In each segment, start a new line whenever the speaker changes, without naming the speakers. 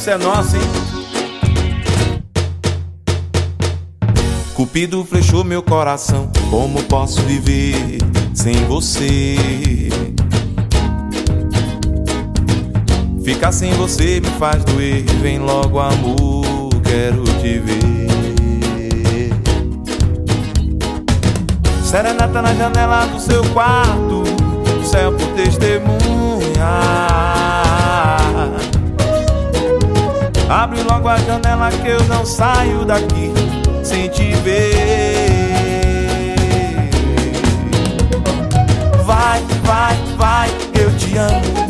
Essa é nossa, hein?
Cupido flechou meu coração, como posso viver sem você? Ficar sem você me faz doer, vem logo amor, quero te ver. Serenata na janela do seu quarto, céu por testemunha. Abre logo a janela que eu não saio daqui sem te ver. Vai, vai, vai, eu te amo.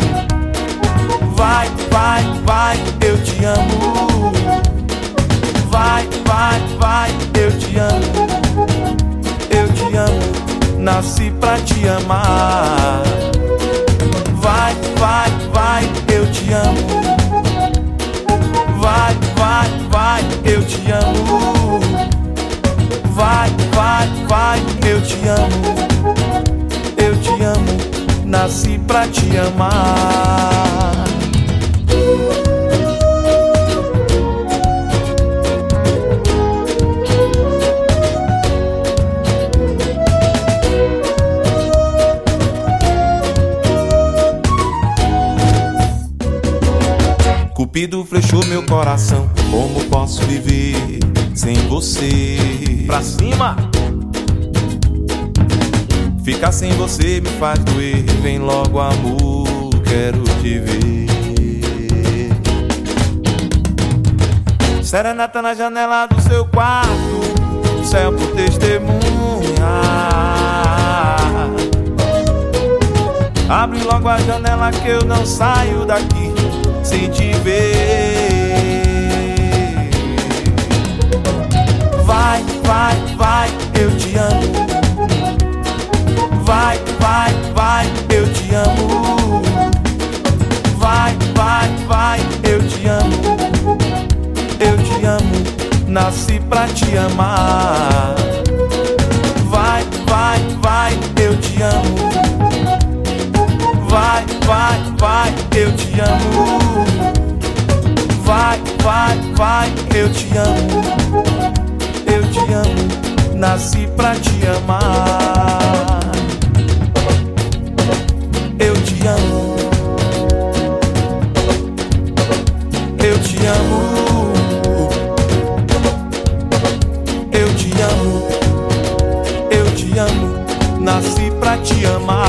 Vai, vai, vai, eu te amo. Vai, vai, vai, eu te amo. Eu te amo, nasci pra te amar. Vai, vai, vai, eu te amo. Vai, vai, vai, eu te amo. Vai, vai, vai, eu te amo. Eu te amo, nasci pra te amar. Cupido flechou meu coração, como posso viver sem você?
Pra cima!
Ficar sem você me faz doer, vem logo amor, quero te ver. Serenata na janela do seu quarto, céu por testemunha. Abre logo a janela que eu não saio daqui sem te ver. Vai, vai, vai, eu te amo. Vai, vai, vai, eu te amo. Vai, vai, vai, eu te amo. Eu te amo, nasci pra te amar. Vai, vai, vai, eu te amo. Vai, vai, vai, eu te amo. Vai, vai, vai, eu te amo. Eu te amo, nasci pra te amar. Eu te amo. Eu te amo. Eu te amo. Eu te amo, nasci pra te amar.